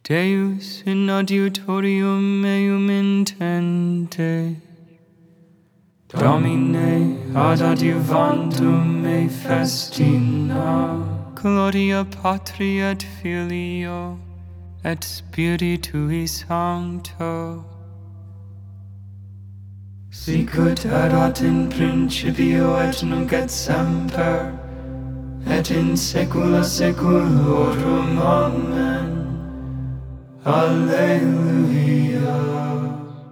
Deus in adiutorium meum intende. Domine ad adiuvantum me festina. Gloria Patri et Filio et Spiritui Sancto. Sicut erat in principio et nunc et semper et in saecula saeculorum. Amen. Alleluia.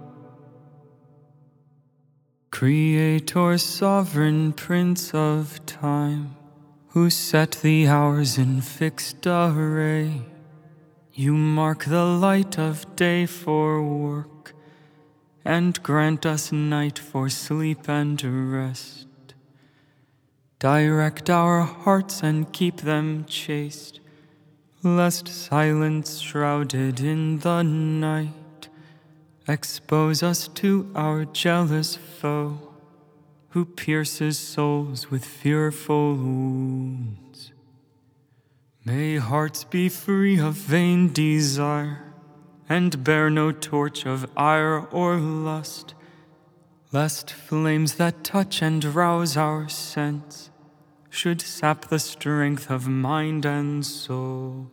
Creator, sovereign Prince of time, who set the hours in fixed array, you mark the light of day for work, and grant us night for sleep and rest. Direct our hearts and keep them chaste, lest silence shrouded in the night expose us to our jealous foe, who pierces souls with fearful wounds. May hearts be free of vain desire, and bear no torch of ire or lust, lest flames that touch and rouse our sense should sap the strength of mind and soul.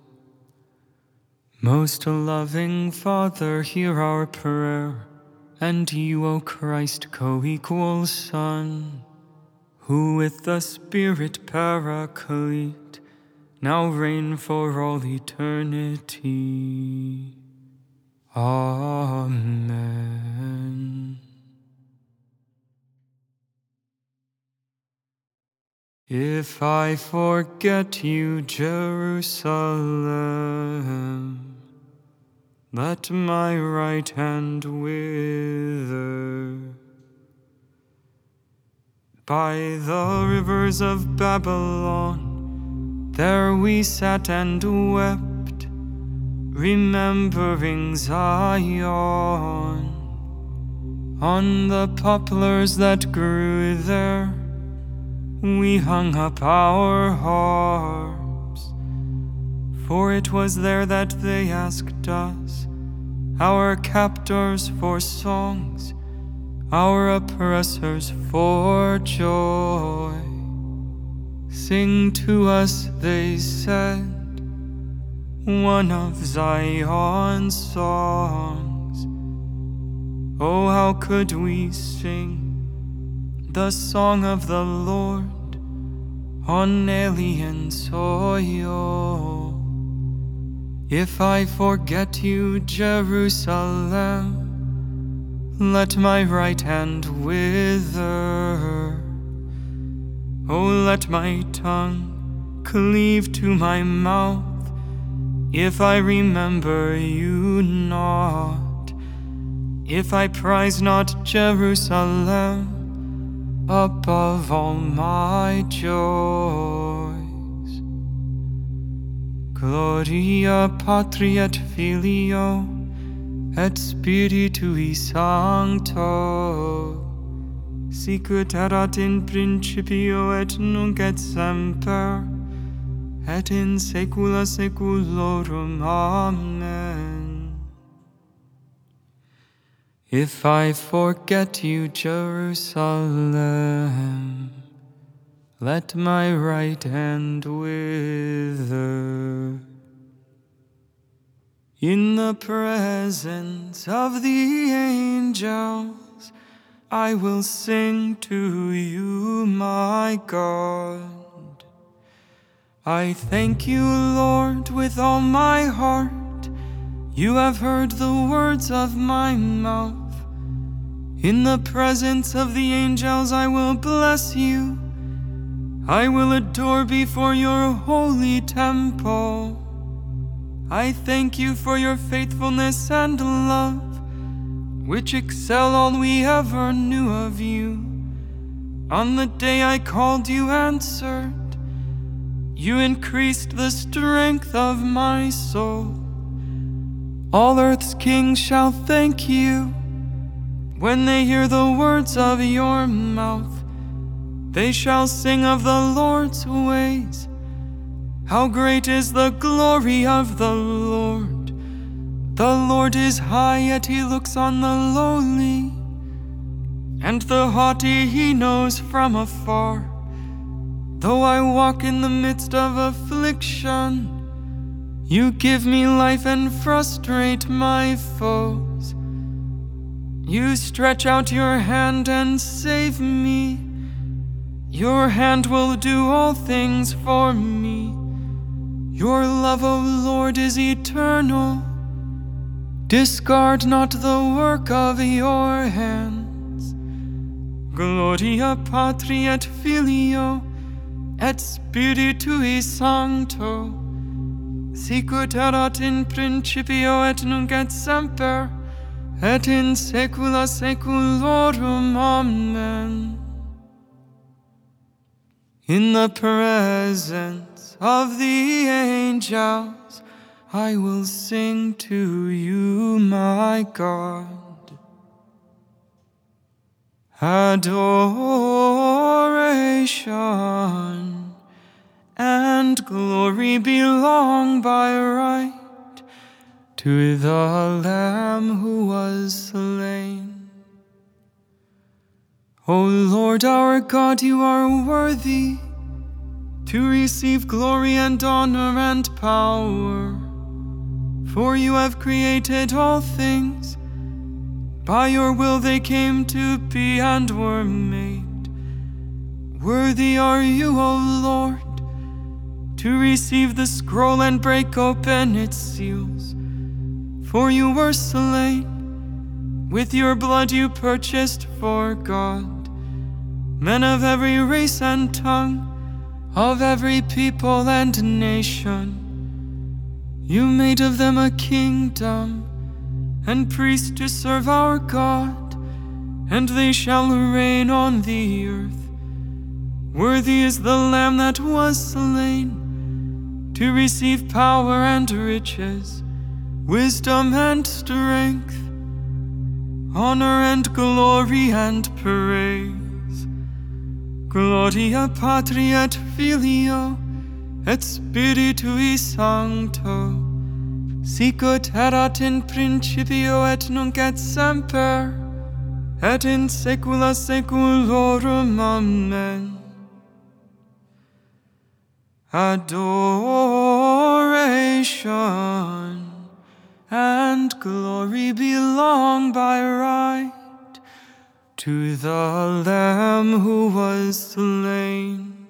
Most loving Father, hear our prayer, and you, O Christ, co-equal Son, who with the Spirit Paraclete now reign for all eternity. Amen. If I forget you, Jerusalem, let my right hand wither. By the rivers of Babylon, there we sat and wept, remembering Zion. On the poplars that grew there, we hung up our harps, for it was there that they asked us, our captors, for songs, our oppressors for joy. Sing to us, they said, one of Zion's songs. Oh, how could we sing the song of the Lord on alien soil? If I forget you, Jerusalem, let my right hand wither. Oh, let my tongue cleave to my mouth, if I remember you not, if I prize not Jerusalem above all my joys. Gloria Patri et Filio et Spiritui Sancto, sicut erat in principio et nunc et semper et in saecula saeculorum. Amen. If I forget you, Jerusalem, let my right hand wither. In the presence of the angels, I will sing to you, my God. I thank you, Lord, with all my heart. You have heard the words of my mouth. In the presence of the angels, I will bless you. I will adore before your holy temple. I thank you for your faithfulness and love, which excel all we ever knew of you. On the day I called, you answered. You increased the strength of my soul. All earth's kings shall thank you when they hear the words of your mouth. They shall sing of the Lord's ways. How great is the glory of the Lord! The Lord is high, yet he looks on the lowly, and the haughty he knows from afar. Though I walk in the midst of affliction, you give me life and frustrate my foes. You stretch out your hand and save me. Your hand will do all things for me. Your love, O Lord, is eternal. Discard not the work of your hands. Gloria Patri et Filio et Spiritui Sancto, sicut erat in principio et nunc et semper, et in saecula saeculorum. Amen. In the presence of the angels, I will sing to you, my God. Adoration and glory belong by right to the Lamb who was slain. O Lord our God, you are worthy to receive glory and honor and power, for you have created all things. By your will they came to be and were made. Worthy are you, O Lord, to receive the scroll and break open its seals. For you were slain, with your blood you purchased for God men of every race and tongue, of every people and nation. You made of them a kingdom and priests to serve our God, and they shall reign on the earth. Worthy is the Lamb that was slain to receive power and riches, wisdom and strength, honor and glory and praise. Gloria Patri et Filio et Spiritui Sancto, sicut erat in principio et nunc et semper, et in saecula saeculorum. Amen. Adoration and glory belong by right to the Lamb who was slain.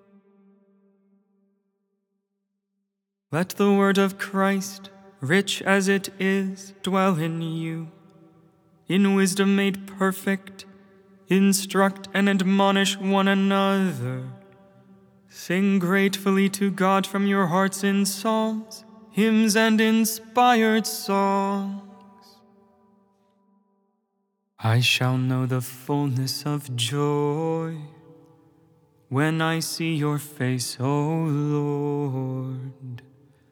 Let the word of Christ, rich as it is, dwell in you. In wisdom made perfect, instruct and admonish one another. Sing gratefully to God from your hearts in psalms, hymns, and inspired songs. I shall know the fullness of joy when I see your face, O Lord.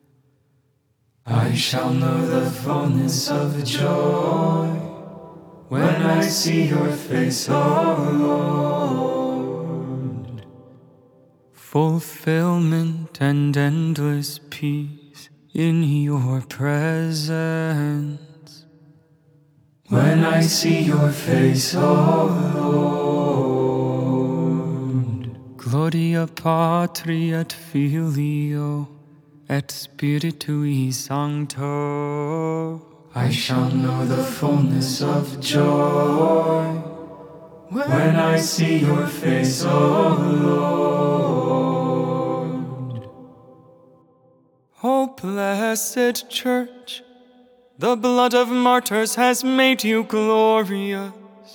I shall know the fullness of joy when I see your face, O Lord. Fulfillment and endless peace in your presence. When I see your face, O Lord. Gloria Patri et Filio et Spiritui Sancto. I shall know the fullness of joy when I see your face, O Lord. O blessed Church, the blood of martyrs has made you glorious.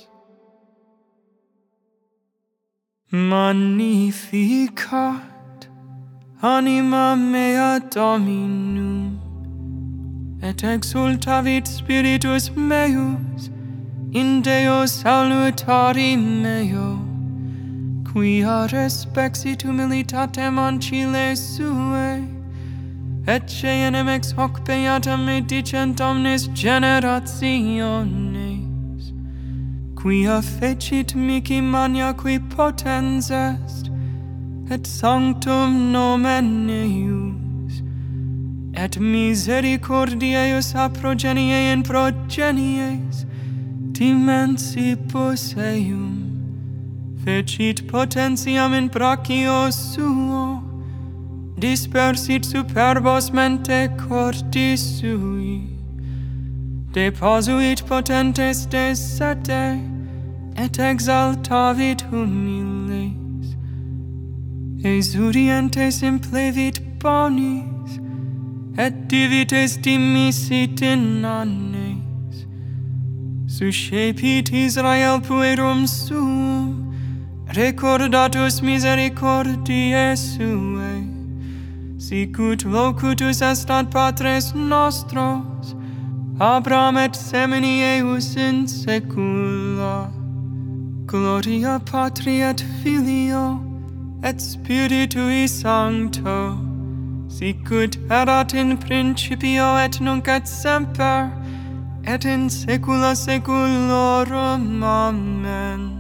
Magnificat anima mea Dominum, et exultavit spiritus meus in Deo salutari meo, quia respexit humilitatem ancile suae, et cenem ex hoc beatam medicent omnes generationes, quia fecit mihi magna qui potens est, et sanctum nomen eius, et misericordiae eius a progenie in progenies dimensibus eium, fecit potentiam in brachio suo, dispersit superbos mente cordis sui, deposuit potentes de sete, et exaltavit humiles, exurientes implevit bonis, et divites dimisit in annes, suscepit Israel puerum suum, recordatus misericordiae suae, sicut locutus est ad patres nostros, Abraham et semini eius in saecula. Gloria Patri et Filio, et Spiritui Sancto, sicut erat in principio et nunc et semper, et in saecula saeculorum. Amen.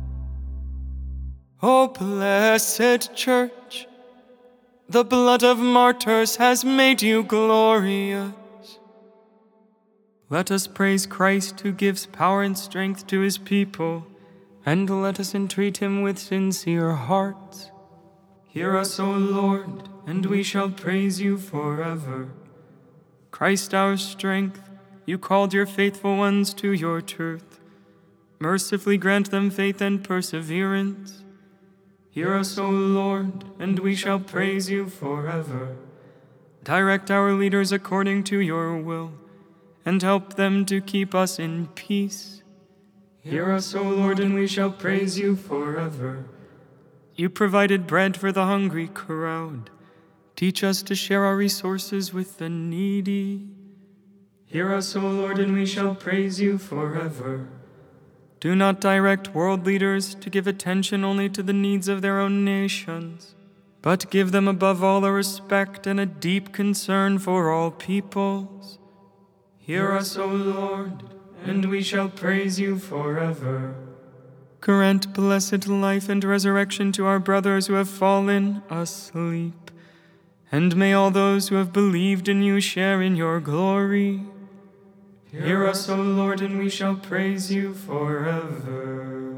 O blessed Church, the blood of martyrs has made you glorious. Let us praise Christ who gives power and strength to his people, and let us entreat him with sincere hearts. Hear us, O Lord, and we shall praise you forever. Christ our strength, you called your faithful ones to your truth. Mercifully grant them faith and perseverance. Hear us, O Lord, and we shall praise you forever. Direct our leaders according to your will, and help them to keep us in peace. Hear us, O Lord, and we shall praise you forever. You provided bread for the hungry crowd. Teach us to share our resources with the needy. Hear us, O Lord, and we shall praise you forever. Do not direct world leaders to give attention only to the needs of their own nations, but give them above all a respect and a deep concern for all peoples. Hear us, O Lord, and we shall praise you forever. Grant blessed life and resurrection to our brothers who have fallen asleep, and may all those who have believed in you share in your glory. Hear us, O Lord, and we shall praise you forever.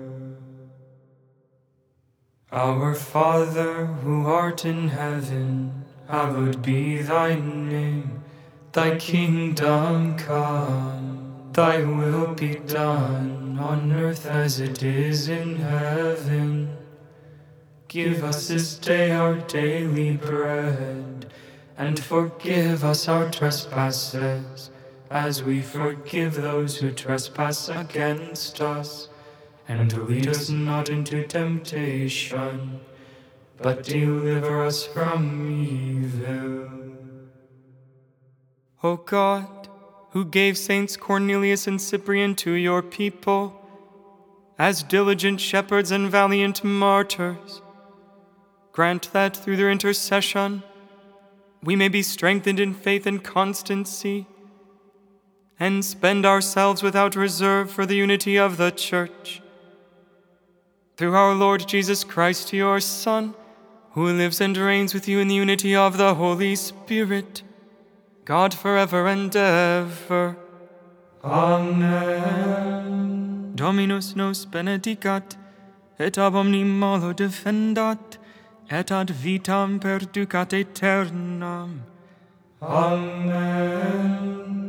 Our Father, who art in heaven, hallowed be thy name. Thy kingdom come, thy will be done, on earth as it is in heaven. Give us this day our daily bread, and forgive us our trespasses, as we forgive those who trespass against us. And lead us not into temptation, but deliver us from evil. O God, who gave Saints Cornelius and Cyprian to your people, as diligent shepherds and valiant martyrs, grant that through their intercession we may be strengthened in faith and constancy, and spend ourselves without reserve for the unity of the Church. Through our Lord Jesus Christ, your Son, who lives and reigns with you in the unity of the Holy Spirit, God forever and ever. Amen. Dominus nos benedicat, et ab omni malo defendat, et ad vitam perducat aeternam. Amen.